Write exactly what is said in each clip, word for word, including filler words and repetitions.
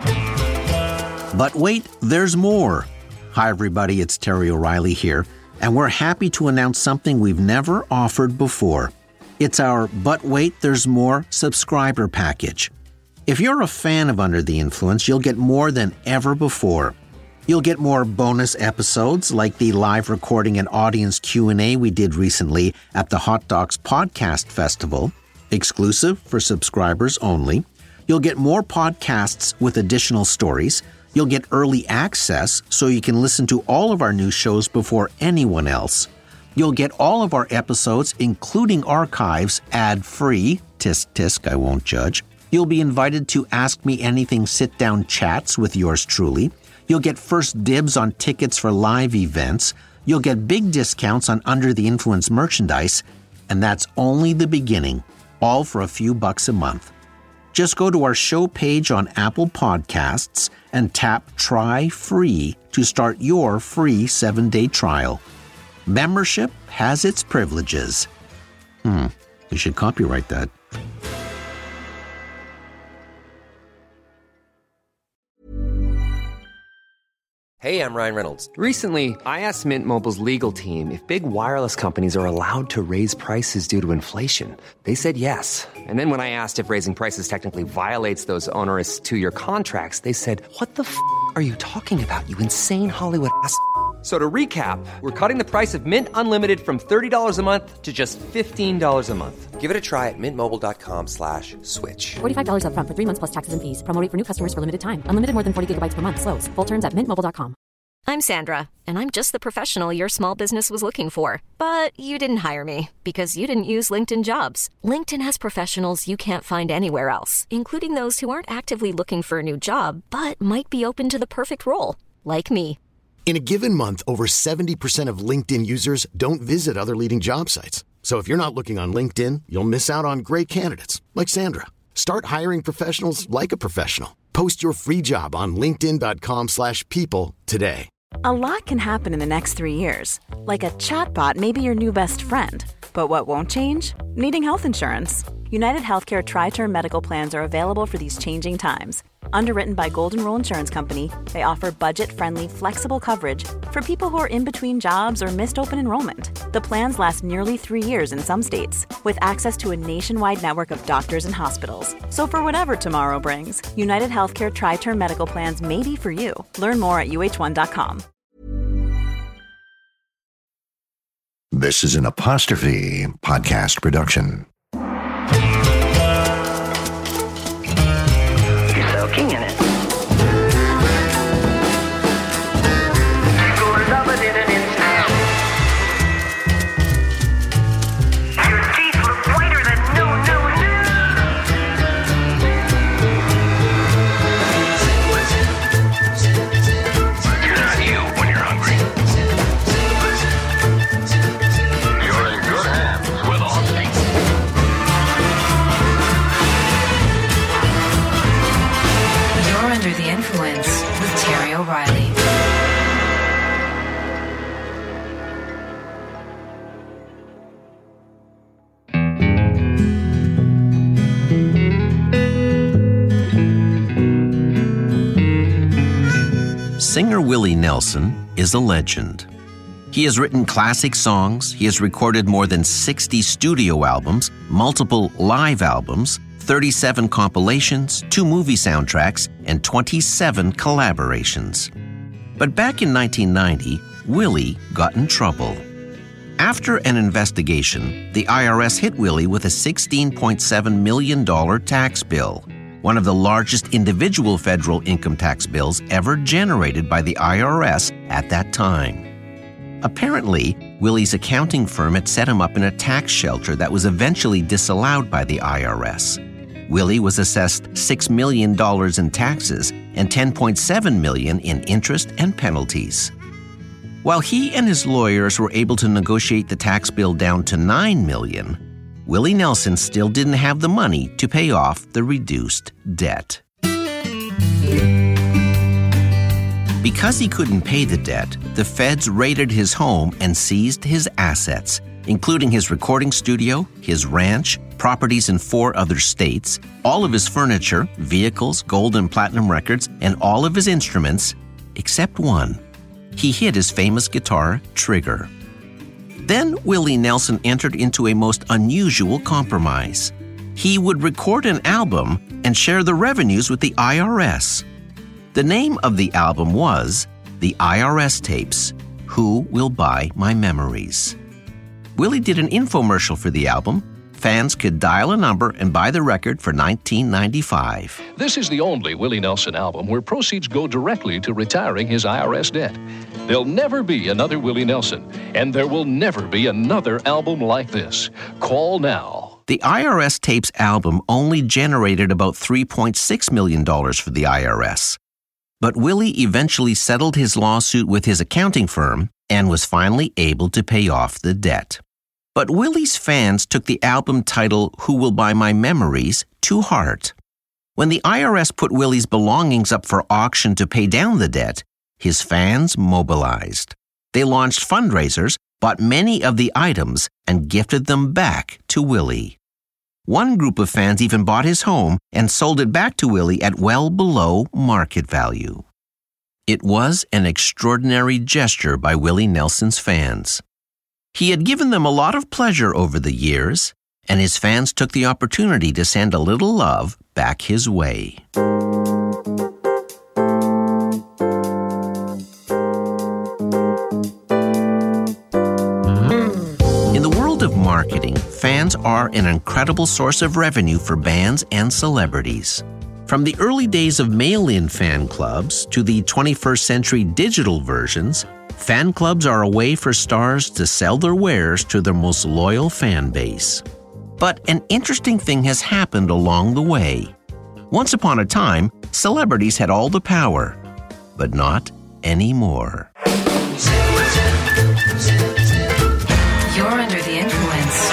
But wait, there's more. Hi, everybody. It's Terry O'Reilly here, and we're happy to announce something we've never offered before. It's our But Wait, There's More subscriber package. If you're a fan of Under the Influence, you'll get more than ever before. You'll get more bonus episodes like the live recording and audience Q and A we did recently at the Hot Docs Podcast Festival, exclusive for subscribers only. You'll get more podcasts with additional stories. You'll get early access so you can listen to all of our new shows before anyone else. You'll get all of our episodes, including archives, ad-free. Tisk, tisk, I won't judge. You'll be invited to Ask Me Anything sit-down chats with yours truly. You'll get first dibs on tickets for live events. You'll get big discounts on Under the Influence merchandise. And that's only the beginning, all for a few bucks a month. Just go to our show page on Apple Podcasts and tap Try Free to start your free seven-day trial. Membership has its privileges. Hmm, you should copyright that. Hey, I'm Ryan Reynolds. Recently, I asked Mint Mobile's legal team if big wireless companies are allowed to raise prices due to inflation. They said yes. And then when I asked if raising prices technically violates those onerous two-year contracts, they said, what the f*** are you talking about, you insane Hollywood ass f- So to recap, we're cutting the price of Mint Unlimited from thirty dollars a month to just fifteen dollars a month. Give it a try at mintmobile.com slash switch. forty-five dollars up front for three months plus taxes and fees. Promo rate for new customers for limited time. Unlimited more than forty gigabytes per month. Slows full terms at mint mobile dot com. I'm Sandra, and I'm just the professional your small business was looking for. But you didn't hire me because you didn't use LinkedIn Jobs. LinkedIn has professionals you can't find anywhere else, including those who aren't actively looking for a new job, but might be open to the perfect role, like me. In a given month, over seventy percent of LinkedIn users don't visit other leading job sites. So if you're not looking on LinkedIn, you'll miss out on great candidates like Sandra. Start hiring professionals like a professional. Post your free job on linkedin.com slash people today. A lot can happen in the next three years. Like a chatbot may be your new best friend. But what won't change? Needing health insurance. United Healthcare Tri-Term Medical Plans are available for these changing times. Underwritten by Golden Rule Insurance Company, they offer budget-friendly, flexible coverage for people who are in between jobs or missed open enrollment. The plans last nearly three years in some states, with access to a nationwide network of doctors and hospitals. So for whatever tomorrow brings, United Healthcare Tri-Term Medical Plans may be for you. Learn more at U H one dot com. This is an Apostrophe podcast production. You're soaking in it. You're loving it and it's now. Your teeth look whiter than no, no, no. You're not you when you're hungry. You're in good hands with Austin. You're Under the Influence with Terry O'Reilly. Singer Willie Nelson is a legend. He has written classic songs, he has recorded more than sixty studio albums, multiple live albums, thirty-seven compilations, two movie soundtracks, and twenty-seven collaborations. But back in nineteen ninety, Willie got in trouble. After an investigation, the I R S hit Willie with a sixteen point seven million dollars tax bill, one of the largest individual federal income tax bills ever generated by the I R S at that time. Apparently, Willie's accounting firm had set him up in a tax shelter that was eventually disallowed by the I R S. Willie was assessed six million dollars in taxes and ten point seven million dollars in interest and penalties. While he and his lawyers were able to negotiate the tax bill down to nine million dollars, Willie Nelson still didn't have the money to pay off the reduced debt. Because he couldn't pay the debt, the feds raided his home and seized his assets, including his recording studio, his ranch, properties in four other states, all of his furniture, vehicles, gold and platinum records, and all of his instruments, except one. He hid his famous guitar, Trigger. Then Willie Nelson entered into a most unusual compromise. He would record an album and share the revenues with the I R S. The name of the album was The I R S Tapes, Who Will Buy My Memories? Willie did an infomercial for the album. Fans could dial a number and buy the record for nineteen ninety-five dollars. This is the only Willie Nelson album where proceeds go directly to retiring his I R S debt. There'll never be another Willie Nelson, and there will never be another album like this. Call now. The I R S Tapes album only generated about three point six million dollars for the I R S. But Willie eventually settled his lawsuit with his accounting firm and was finally able to pay off the debt. But Willie's fans took the album title Who Will Buy My Memories to heart. When the I R S put Willie's belongings up for auction to pay down the debt, his fans mobilized. They launched fundraisers, bought many of the items, and gifted them back to Willie. One group of fans even bought his home and sold it back to Willie at well below market value. It was an extraordinary gesture by Willie Nelson's fans. He had given them a lot of pleasure over the years, and his fans took the opportunity to send a little love back his way. In the world of marketing, fans are an incredible source of revenue for bands and celebrities. From the early days of mail-in fan clubs to the twenty-first century digital versions, fan clubs are a way for stars to sell their wares to their most loyal fan base. But an interesting thing has happened along the way. Once upon a time, celebrities had all the power, but not anymore. You're under the influence.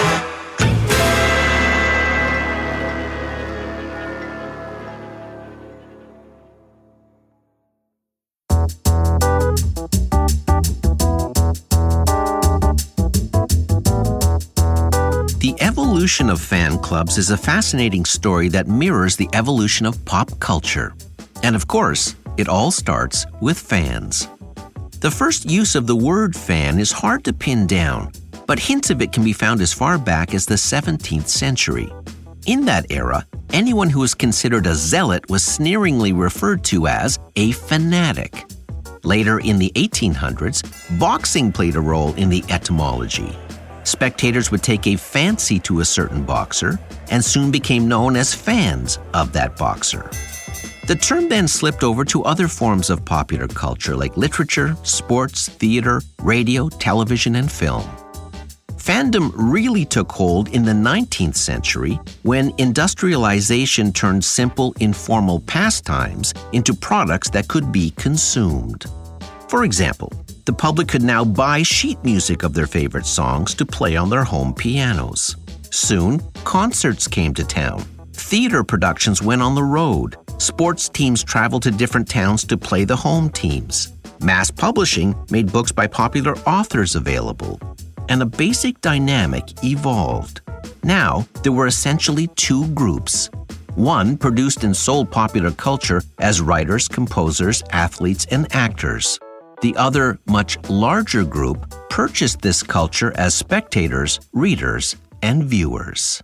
The evolution of fan clubs is a fascinating story that mirrors the evolution of pop culture. And of course, it all starts with fans. The first use of the word fan is hard to pin down, but hints of it can be found as far back as the seventeenth century. In that era, anyone who was considered a zealot was sneeringly referred to as a fanatic. Later in the eighteen hundreds, boxing played a role in the etymology. Spectators would take a fancy to a certain boxer and soon became known as fans of that boxer. The term then slipped over to other forms of popular culture like literature, sports, theater, radio, television, and film. Fandom really took hold in the nineteenth century when industrialization turned simple, informal pastimes into products that could be consumed. For example, the public could now buy sheet music of their favorite songs to play on their home pianos. Soon, concerts came to town. Theater productions went on the road. Sports teams traveled to different towns to play the home teams. Mass publishing made books by popular authors available. And a basic dynamic evolved. Now, there were essentially two groups. One produced and sold popular culture as writers, composers, athletes, and actors. The other, much larger group purchased this culture as spectators, readers, and viewers.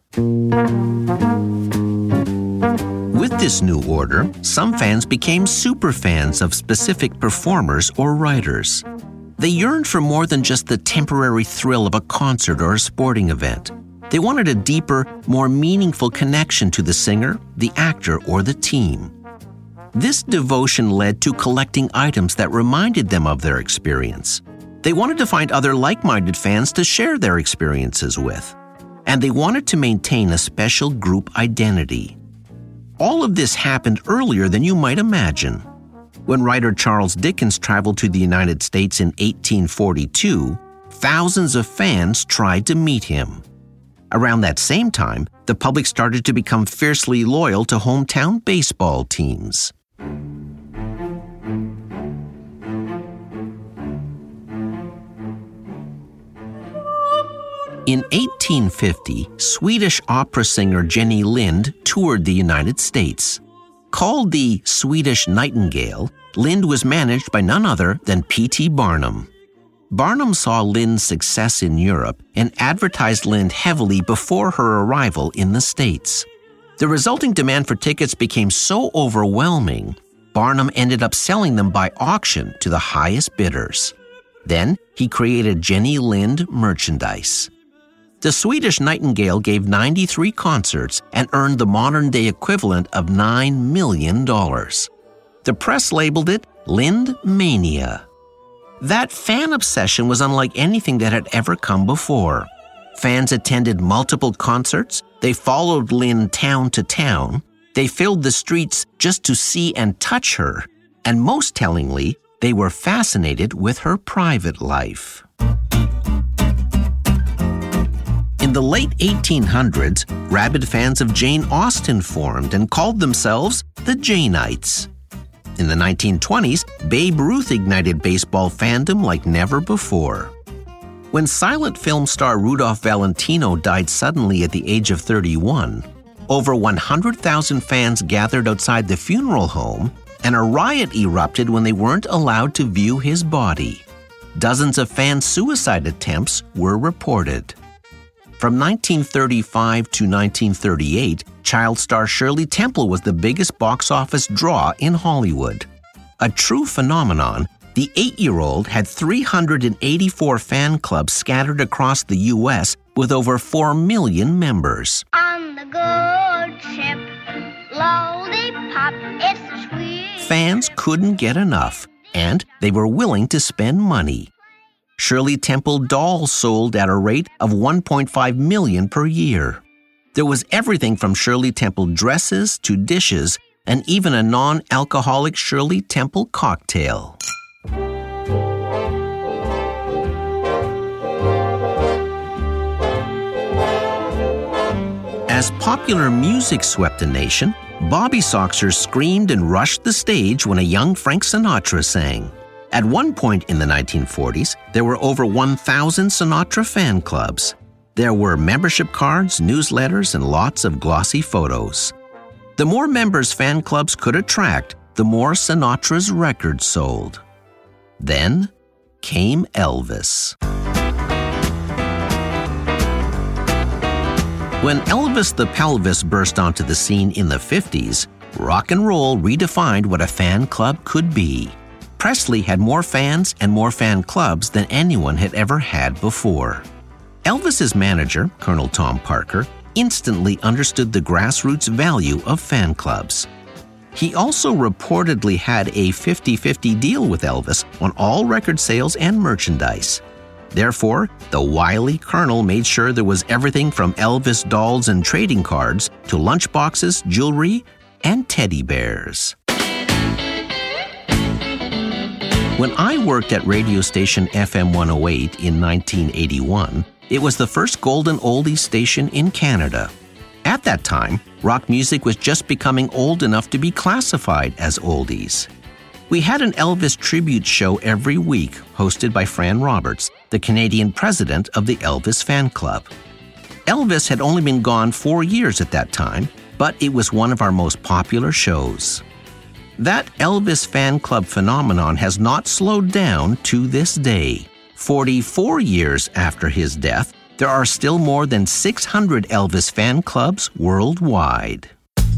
With this new order, some fans became superfans of specific performers or writers. They yearned for more than just the temporary thrill of a concert or a sporting event. They wanted a deeper, more meaningful connection to the singer, the actor, or the team. This devotion led to collecting items that reminded them of their experience. They wanted to find other like-minded fans to share their experiences with. And they wanted to maintain a special group identity. All of this happened earlier than you might imagine. When writer Charles Dickens traveled to the United States in eighteen forty-two, thousands of fans tried to meet him. Around that same time, the public started to become fiercely loyal to hometown baseball teams. In eighteen fifty, Swedish opera singer Jenny Lind toured the United States. Called the Swedish Nightingale, Lind was managed by none other than P T Barnum. Barnum saw Lind's success in Europe and advertised Lind heavily before her arrival in the States. The resulting demand for tickets became so overwhelming, Barnum ended up selling them by auction to the highest bidders. Then he created Jenny Lind merchandise. The Swedish Nightingale gave ninety-three concerts and earned the modern-day equivalent of nine million dollars. The press labeled it Lind Mania. That fan obsession was unlike anything that had ever come before. Fans attended multiple concerts, they followed Lind town to town, they filled the streets just to see and touch her, and most tellingly, they were fascinated with her private life. In the late eighteen hundreds, rabid fans of Jane Austen formed and called themselves the Janeites. In the nineteen twenties, Babe Ruth ignited baseball fandom like never before. When silent film star Rudolph Valentino died suddenly at the age of thirty-one, over one hundred thousand fans gathered outside the funeral home, and a riot erupted when they weren't allowed to view his body. Dozens of fan suicide attempts were reported. From nineteen thirty-five to nineteen thirty-eight, child star Shirley Temple was the biggest box office draw in Hollywood. A true phenomenon, the eight-year-old had three hundred eighty-four fan clubs scattered across the U S with over four million members. On the good ship, lollipop, it's the sweet. Fans couldn't get enough, and they were willing to spend money. Shirley Temple dolls sold at a rate of one point five million per year. There was everything from Shirley Temple dresses to dishes, and even a non-alcoholic Shirley Temple cocktail. As popular music swept the nation, Bobby Soxers screamed and rushed the stage when a young Frank Sinatra sang. At one point in the nineteen forties, there were over one thousand Sinatra fan clubs. There were membership cards, newsletters, and lots of glossy photos. The more members fan clubs could attract, the more Sinatra's records sold. Then came Elvis. When Elvis the Pelvis burst onto the scene in the fifties, rock and roll redefined what a fan club could be. Presley had more fans and more fan clubs than anyone had ever had before. Elvis's manager, Colonel Tom Parker, instantly understood the grassroots value of fan clubs. He also reportedly had a fifty-fifty deal with Elvis on all record sales and merchandise. Therefore, the wily Colonel made sure there was everything from Elvis dolls and trading cards to lunchboxes, jewelry, and teddy bears. When I worked at radio station F M one oh eight in nineteen eighty-one, it was the first golden oldies station in Canada. At that time, rock music was just becoming old enough to be classified as oldies. We had an Elvis tribute show every week, hosted by Fran Roberts, the Canadian president of the Elvis Fan Club. Elvis had only been gone four years at that time, but it was one of our most popular shows. That Elvis Fan Club phenomenon has not slowed down to this day. forty-four years after his death, there are still more than six hundred Elvis fan clubs worldwide.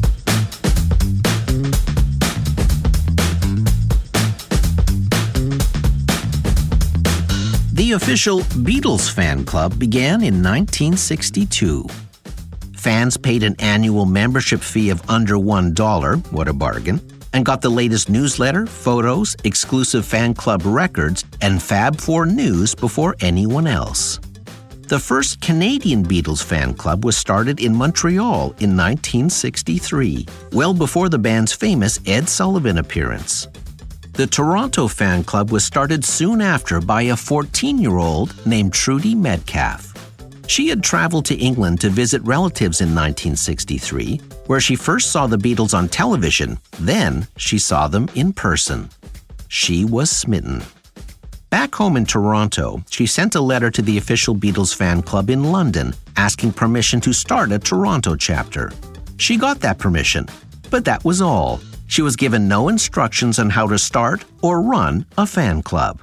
The official Beatles fan club began in nineteen sixty-two. Fans paid an annual membership fee of under one dollar, what a bargain, and got the latest newsletter, photos, exclusive fan club records, and Fab Four news before anyone else. The first Canadian Beatles fan club was started in Montreal in nineteen sixty-three, well before the band's famous Ed Sullivan appearance. The Toronto fan club was started soon after by a fourteen-year-old named Trudy Metcalf. She had traveled to England to visit relatives in nineteen sixty-three, where she first saw the Beatles on television. Then she saw them in person. She was smitten. Back home in Toronto, she sent a letter to the official Beatles fan club in London asking permission to start a Toronto chapter. She got that permission, but that was all. She was given no instructions on how to start or run a fan club.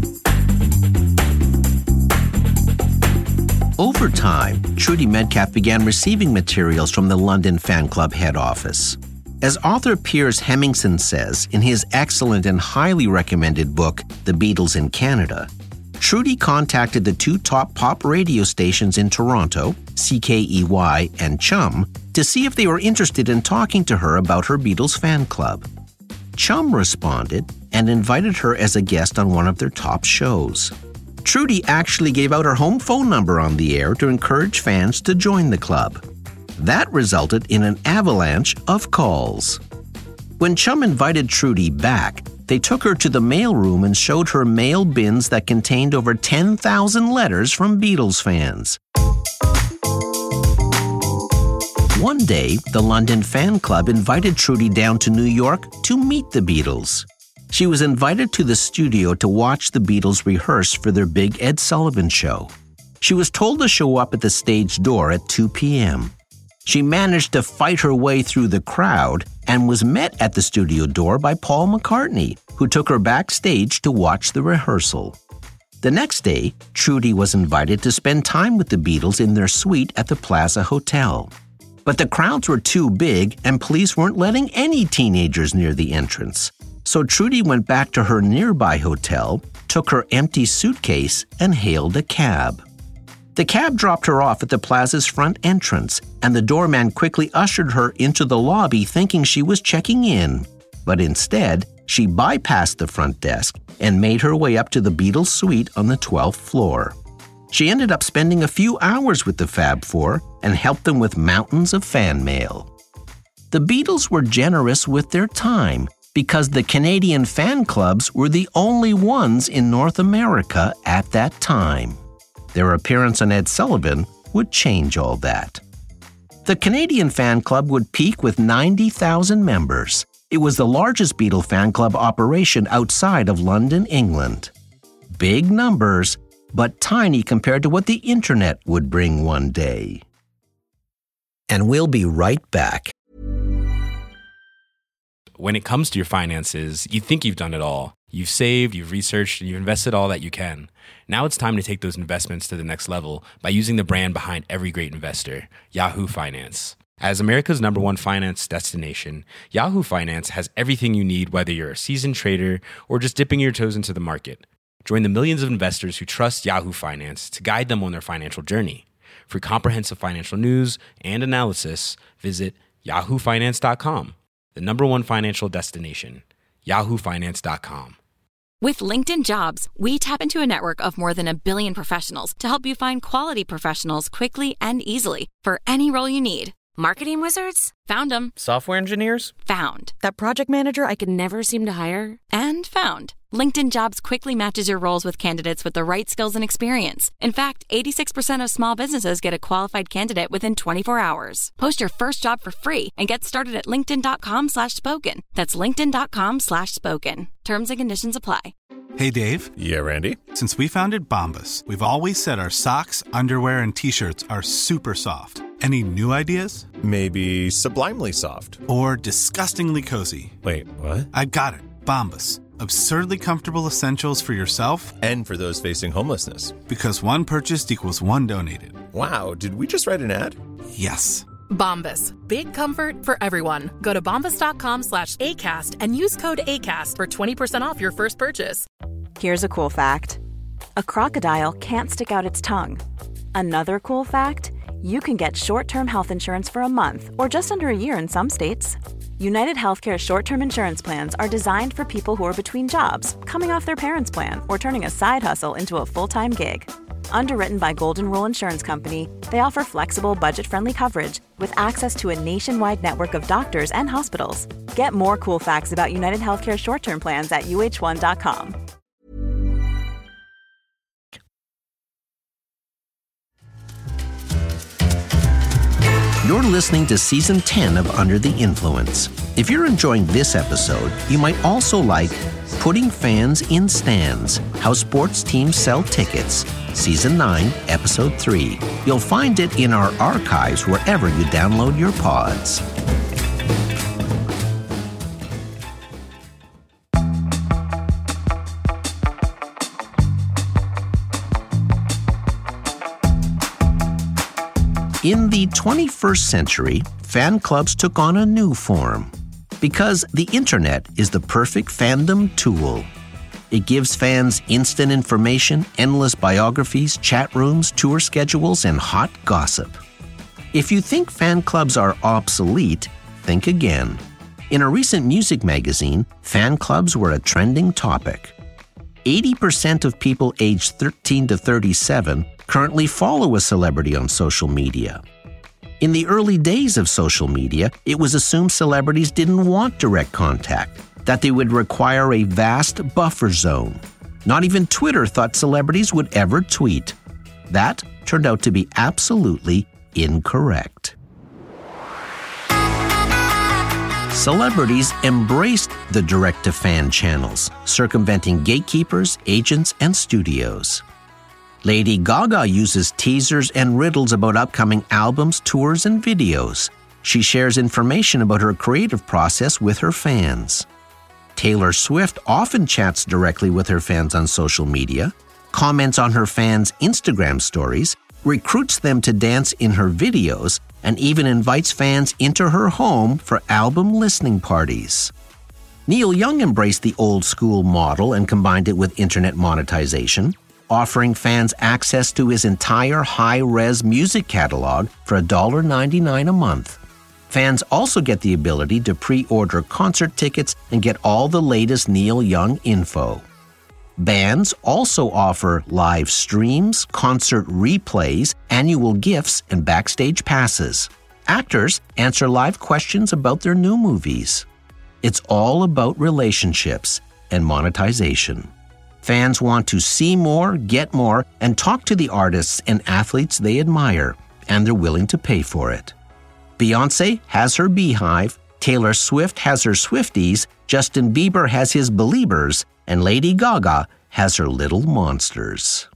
Over time, Trudy Metcalf began receiving materials from the London fan club head office. As author Piers Hemmingson says in his excellent and highly recommended book, The Beatles in Canada, Trudy contacted the two top pop radio stations in Toronto, C K E Y and Chum, to see if they were interested in talking to her about her Beatles fan club. Chum responded and invited her as a guest on one of their top shows. Trudy actually gave out her home phone number on the air to encourage fans to join the club. That resulted in an avalanche of calls. When Chum invited Trudy back, they took her to the mailroom and showed her mail bins that contained over ten thousand letters from Beatles fans. One day, the London fan club invited Trudy down to New York to meet the Beatles. She was invited to the studio to watch the Beatles rehearse for their big Ed Sullivan show. She was told to show up at the stage door at two p.m. She managed to fight her way through the crowd and was met at the studio door by Paul McCartney, who took her backstage to watch the rehearsal. The next day, Trudy was invited to spend time with the Beatles in their suite at the Plaza Hotel. But the crowds were too big and police weren't letting any teenagers near the entrance. So Trudy went back to her nearby hotel, took her empty suitcase, and hailed a cab. The cab dropped her off at the Plaza's front entrance, and the doorman quickly ushered her into the lobby thinking she was checking in. But instead, she bypassed the front desk and made her way up to the Beatles suite on the twelfth floor. She ended up spending a few hours with the Fab Four and helped them with mountains of fan mail. The Beatles were generous with their time because the Canadian fan clubs were the only ones in North America at that time. Their appearance on Ed Sullivan would change all that. The Canadian fan club would peak with ninety thousand members. It was the largest Beatle fan club operation outside of London, England. Big numbers, but tiny compared to what the internet would bring one day. And we'll be right back. When it comes to your finances, you think you've done it all. You've saved, you've researched, and you've invested all that you can. Now it's time to take those investments to the next level by using the brand behind every great investor, Yahoo Finance. As America's number one finance destination, Yahoo Finance has everything you need, whether you're a seasoned trader or just dipping your toes into the market. Join the millions of investors who trust Yahoo Finance to guide them on their financial journey. For comprehensive financial news and analysis, visit yahoo finance dot com, the number one financial destination, yahoo finance dot com. With LinkedIn Jobs, we tap into a network of more than a billion professionals to help you find quality professionals quickly and easily for any role you need. Marketing wizards? Found them. Software engineers? Found. That project manager I could never seem to hire? And found. LinkedIn Jobs quickly matches your roles with candidates with the right skills and experience. In fact, eighty-six percent of small businesses get a qualified candidate within twenty-four hours. Post your first job for free and get started at linkedin.com slash spoken. That's linkedin.com slash spoken. Terms and conditions apply. Hey, Dave. Yeah, Randy. Since we founded Bombas, we've always said our socks, underwear, and T-shirts are super soft. Any new ideas? Maybe sublimely soft. Or disgustingly cozy. Wait, what? I got it. Bombas. Absurdly comfortable essentials for yourself and for those facing homelessness. Because one purchased equals one donated. Wow, did we just write an ad? Yes. Bombas. Big comfort for everyone. Go to bombas.com slash ACAST and use code ACAST for twenty percent off your first purchase. Here's a cool fact. A crocodile can't stick out its tongue. Another cool fact, you can get short-term health insurance for a month or just under a year in some states. United Healthcare short-term insurance plans are designed for people who are between jobs, coming off their parents' plan, or turning a side hustle into a full-time gig. Underwritten by Golden Rule Insurance Company, they offer flexible, budget-friendly coverage with access to a nationwide network of doctors and hospitals. Get more cool facts about United Healthcare short-term plans at U H one dot com. You're listening to Season ten of Under the Influence. If you're enjoying this episode, you might also like Putting Fans in Stands, How Sports Teams Sell Tickets, Season nine, Episode three. You'll find it in our archives wherever you download your pods. In the twenty-first century, fan clubs took on a new form because the internet is the perfect fandom tool. It gives fans instant information, endless biographies, chat rooms, tour schedules, and hot gossip. If you think fan clubs are obsolete, think again. In a recent music magazine, fan clubs were a trending topic. eighty percent of people aged thirteen to thirty-seven currently follow a celebrity on social media. In the early days of social media, it was assumed celebrities didn't want direct contact, that they would require a vast buffer zone. Not even Twitter thought celebrities would ever tweet. That turned out to be absolutely incorrect. Celebrities embraced the direct-to-fan channels, circumventing gatekeepers, agents, and studios. Lady Gaga uses teasers and riddles about upcoming albums, tours, and videos. She shares information about her creative process with her fans. Taylor Swift often chats directly with her fans on social media, comments on her fans' Instagram stories, recruits them to dance in her videos, and even invites fans into her home for album listening parties. Neil Young embraced the old-school model and combined it with internet monetization, offering fans access to his entire high-res music catalog for one dollar ninety-nine a month. Fans also get the ability to pre-order concert tickets and get all the latest Neil Young info. Bands also offer live streams, concert replays, annual gifts, and backstage passes. Actors answer live questions about their new movies. It's all about relationships and monetization. Fans want to see more, get more, and talk to the artists and athletes they admire, and they're willing to pay for it. Beyoncé has her Beehive, Taylor Swift has her Swifties, Justin Bieber has his Beliebers, and Lady Gaga has her Little Monsters.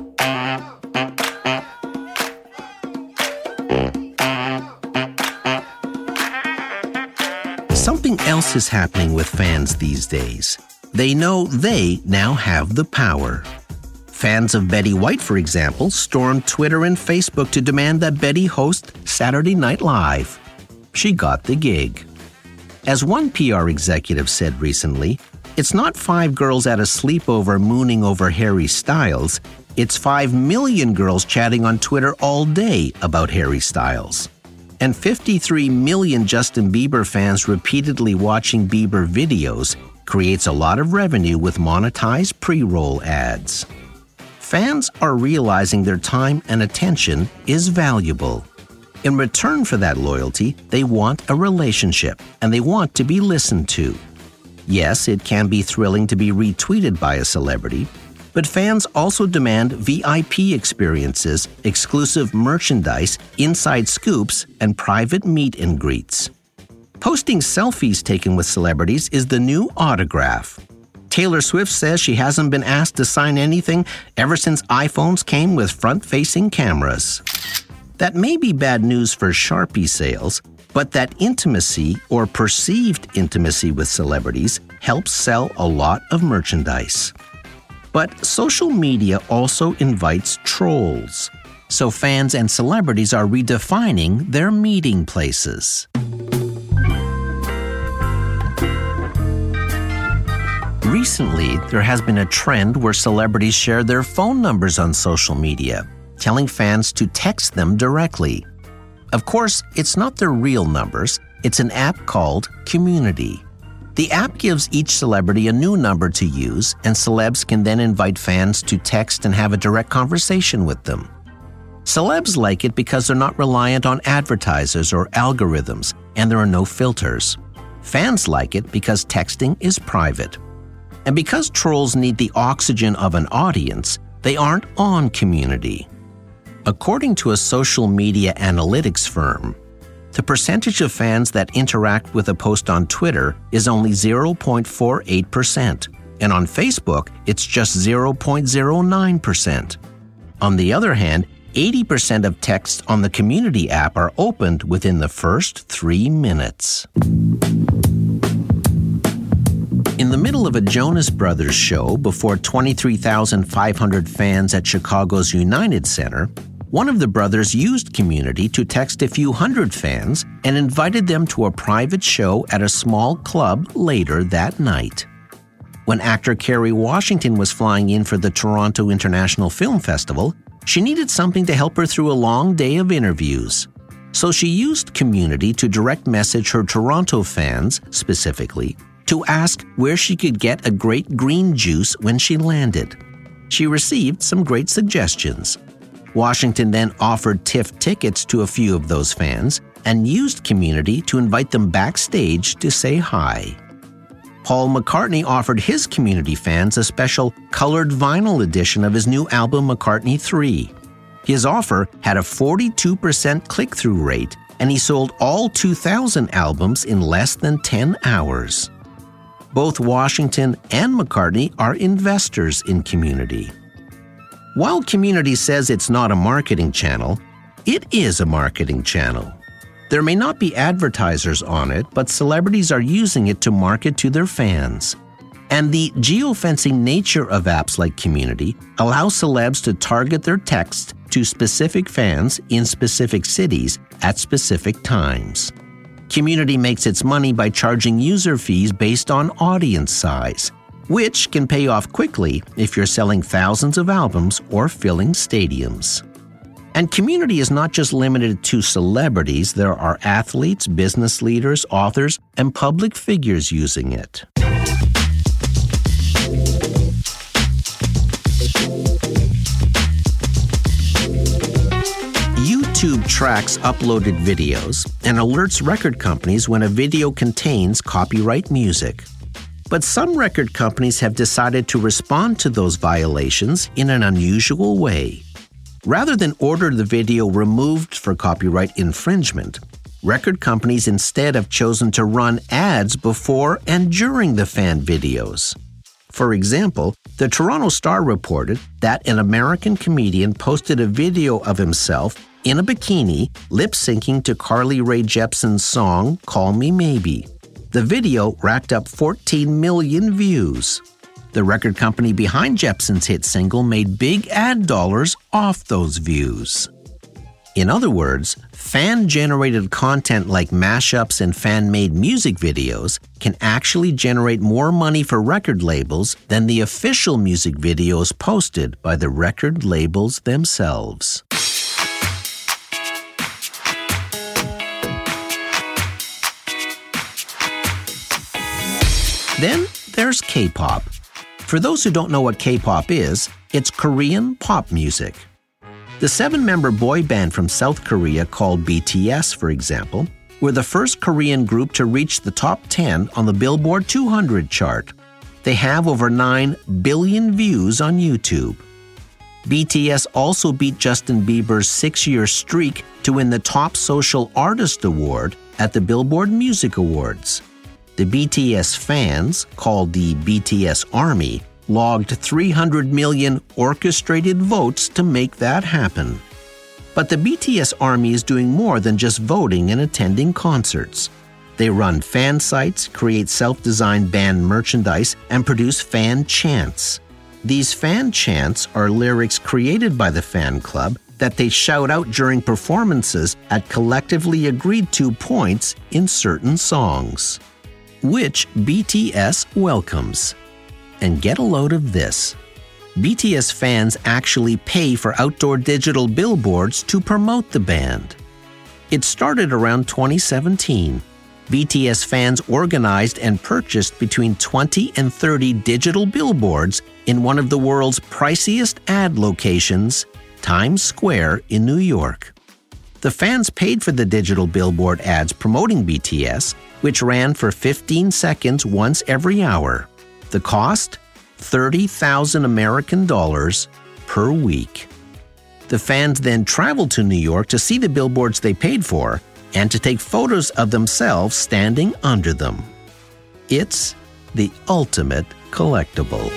Something else is happening with fans these days. They know they now have the power. Fans of Betty White, for example, stormed Twitter and Facebook to demand that Betty host Saturday Night Live. She got the gig. As one P R executive said recently, it's not five girls at a sleepover mooning over Harry Styles. It's five million girls chatting on Twitter all day about Harry Styles. And fifty-three million Justin Bieber fans repeatedly watching Bieber videos creates a lot of revenue with monetized pre-roll ads. Fans are realizing their time and attention is valuable. In return for that loyalty, they want a relationship, and they want to be listened to. Yes, it can be thrilling to be retweeted by a celebrity, but fans also demand V I P experiences, exclusive merchandise, inside scoops, and private meet and greets. Posting selfies taken with celebrities is the new autograph. Taylor Swift says she hasn't been asked to sign anything ever since iPhones came with front-facing cameras. That may be bad news for Sharpie sales, but that intimacy or perceived intimacy with celebrities helps sell a lot of merchandise. But social media also invites trolls, so fans and celebrities are redefining their meeting places. Recently, there has been a trend where celebrities share their phone numbers on social media, telling fans to text them directly. Of course, it's not their real numbers. It's an app called Community. The app gives each celebrity a new number to use, and celebs can then invite fans to text and have a direct conversation with them. Celebs like it because they're not reliant on advertisers or algorithms, and there are no filters. Fans like it because texting is private. And because trolls need the oxygen of an audience, they aren't on Community. According to a social media analytics firm, the percentage of fans that interact with a post on Twitter is only zero point four eight percent, and on Facebook, it's just zero point zero nine percent. On the other hand, eighty percent of texts on the Community app are opened within the first three minutes. In the middle of a Jonas Brothers show before twenty-three thousand five hundred fans at Chicago's United Center, one of the brothers used Community to text a few hundred fans and invited them to a private show at a small club later that night. When actor Kerry Washington was flying in for the Toronto International Film Festival, she needed something to help her through a long day of interviews. So she used Community to direct message her Toronto fans, specifically, to ask where she could get a great green juice when she landed. She received some great suggestions. Washington then offered TIFF tickets to a few of those fans and used Community to invite them backstage to say hi. Paul McCartney offered his Community fans a special colored vinyl edition of his new album McCartney three. His offer had a forty-two percent click-through rate, and he sold all two thousand albums in less than ten hours. Both Washington and McCartney are investors in Community. While Community says it's not a marketing channel, it is a marketing channel. There may not be advertisers on it, but celebrities are using it to market to their fans. And the geofencing nature of apps like Community allows celebs to target their texts to specific fans in specific cities at specific times. Community makes its money by charging user fees based on audience size, which can pay off quickly if you're selling thousands of albums or filling stadiums. And Community is not just limited to celebrities. There are athletes, business leaders, authors, and public figures using it. YouTube tracks uploaded videos and alerts record companies when a video contains copyright music. But some record companies have decided to respond to those violations in an unusual way. Rather than order the video removed for copyright infringement, record companies instead have chosen to run ads before and during the fan videos. For example, the Toronto Star reported that an American comedian posted a video of himself in a bikini lip-syncing to Carly Rae Jepsen's song Call Me Maybe. The video racked up fourteen million views. The record company behind Jepsen's hit single made big ad dollars off those views. In other words, fan-generated content like mashups and fan-made music videos can actually generate more money for record labels than the official music videos posted by the record labels themselves. Then there's K-pop. For those who don't know what K-pop is, it's Korean pop music. The seven-member boy band from South Korea called B T S, for example, were the first Korean group to reach the top ten on the Billboard two hundred chart. They have over nine billion views on YouTube. B T S also beat Justin Bieber's six-year streak to win the Top Social Artist Award at the Billboard Music Awards. The B T S fans, called the B T S Army, logged three hundred million orchestrated votes to make that happen. But the B T S Army is doing more than just voting and attending concerts. They run fan sites, create self-designed band merchandise, and produce fan chants. These fan chants are lyrics created by the fan club that they shout out during performances at collectively agreed-to points in certain songs, which B T S welcomes. And get a load of this. B T S fans actually pay for outdoor digital billboards to promote the band. It started around twenty seventeen. B T S fans organized and purchased between twenty and thirty digital billboards in one of the world's priciest ad locations, Times Square in New York. The fans paid for the digital billboard ads promoting B T S, which ran for fifteen seconds once every hour. The cost? thirty thousand American dollars per week. The fans then traveled to New York to see the billboards they paid for, and to take photos of themselves standing under them. It's the ultimate collectible.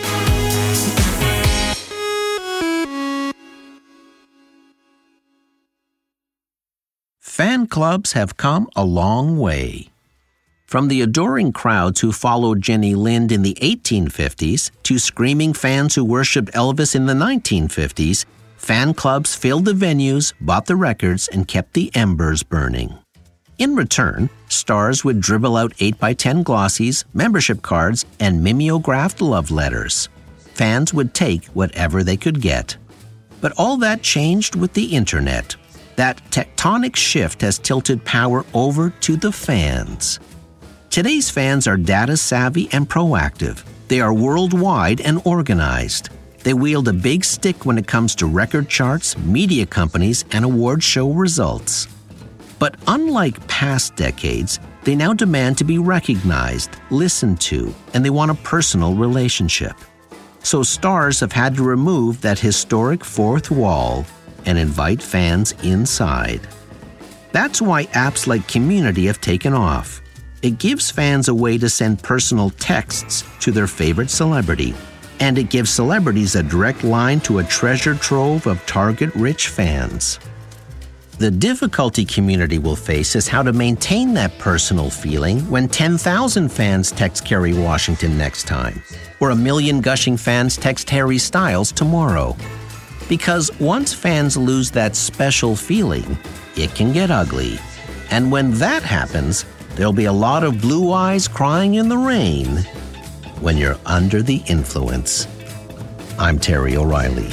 Fan clubs have come a long way. From the adoring crowds who followed Jenny Lind in the eighteen fifties to screaming fans who worshipped Elvis in the nineteen fifties, fan clubs filled the venues, bought the records, and kept the embers burning. In return, stars would dribble out eight by ten glossies, membership cards, and mimeographed love letters. Fans would take whatever they could get. But all that changed with the internet. That tectonic shift has tilted power over to the fans. Today's fans are data-savvy and proactive. They are worldwide and organized. They wield a big stick when it comes to record charts, media companies, and award show results. But unlike past decades, they now demand to be recognized, listened to, and they want a personal relationship. So stars have had to remove that historic fourth wall and invite fans inside. That's why apps like Community have taken off. It gives fans a way to send personal texts to their favorite celebrity, and it gives celebrities a direct line to a treasure trove of target-rich fans. The difficulty Community will face is how to maintain that personal feeling when ten thousand fans text Kerry Washington next time, or a million gushing fans text Harry Styles tomorrow. Because once fans lose that special feeling, it can get ugly. And when that happens, there'll be a lot of blue eyes crying in the rain when you're under the influence. I'm Terry O'Reilly.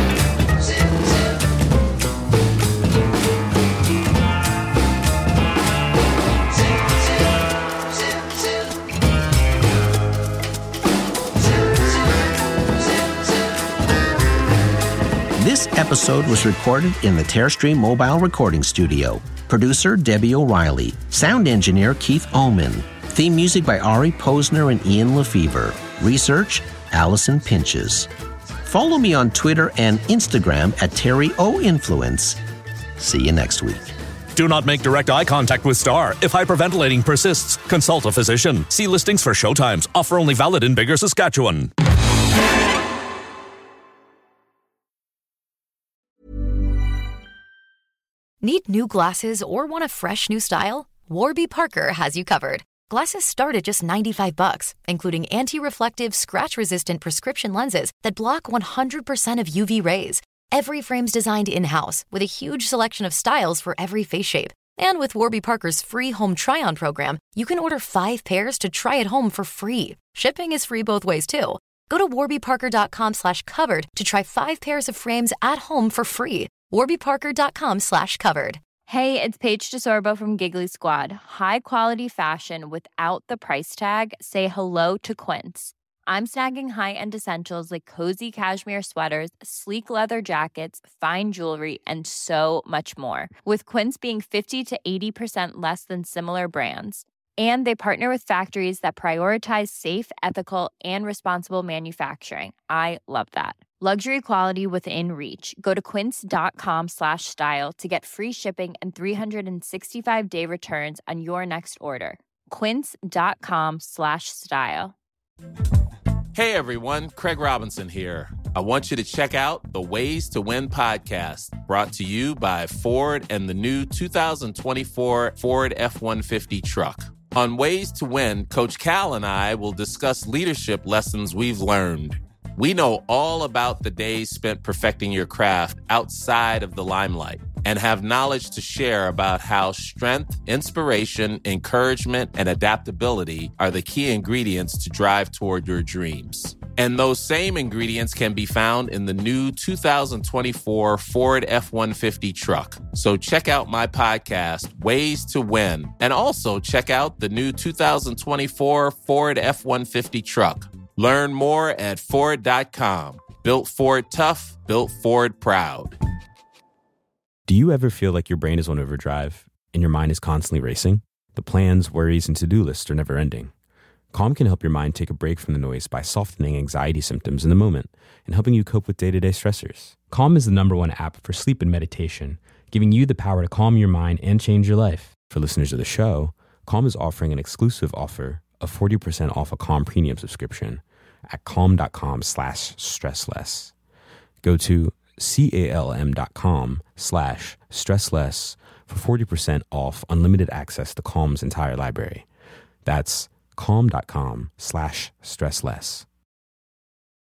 This episode was recorded in the Terrestream Mobile Recording Studio. Producer Debbie O'Reilly. Sound engineer Keith Oman. Theme music by Ari Posner and Ian Lefevre. Research, Allison Pinches. Follow me on Twitter and Instagram at Terry O Influence. See you next week. Do not make direct eye contact with Star. If hyperventilating persists, consult a physician. See listings for showtimes. Offer only valid in Biggar, Saskatchewan. Need new glasses or want a fresh new style? Warby Parker has you covered. Glasses start at just ninety-five bucks, including anti-reflective, scratch-resistant prescription lenses that block one hundred percent of U V rays. Every frame's designed in-house with a huge selection of styles for every face shape. And with Warby Parker's free home try-on program, you can order five pairs to try at home for free. Shipping is free both ways, too. Go to warbyparker.com slash covered to try five pairs of frames at home for free. warbyparker.com slash covered. Hey, it's Paige DeSorbo from Giggly Squad. High quality fashion without the price tag. Say hello to Quince. I'm snagging high-end essentials like cozy cashmere sweaters, sleek leather jackets, fine jewelry, and so much more. With Quince being fifty to eighty percent less than similar brands. And they partner with factories that prioritize safe, ethical, and responsible manufacturing. I love that. Luxury quality within reach. Go to quince.com slash style to get free shipping and three sixty-five day returns on your next order. Quince.com slash style. Hey everyone, Craig Robinson here. I want you to check out the Ways to Win podcast, brought to you by Ford and the new two thousand twenty-four Ford F one fifty truck. On Ways to Win, Coach Cal and I will discuss leadership lessons we've learned. We know all about the days spent perfecting your craft outside of the limelight and have knowledge to share about how strength, inspiration, encouragement, and adaptability are the key ingredients to drive toward your dreams. And those same ingredients can be found in the new two thousand twenty-four Ford F one fifty truck. So check out my podcast, Ways to Win, and also check out the new two thousand twenty-four Ford F one fifty truck. Learn more at Ford dot com. Built Ford tough, built Ford proud. Do you ever feel like your brain is on overdrive and your mind is constantly racing? The plans, worries, and to-do lists are never ending. Calm can help your mind take a break from the noise by softening anxiety symptoms in the moment and helping you cope with day-to-day stressors. Calm is the number one app for sleep and meditation, giving you the power to calm your mind and change your life. For listeners of the show, Calm is offering an exclusive offer of forty percent off a Calm premium subscription at calm.com slash stressless. Go to calm.com slash stressless for forty percent off unlimited access to Calm's entire library. That's calm.com slash stressless.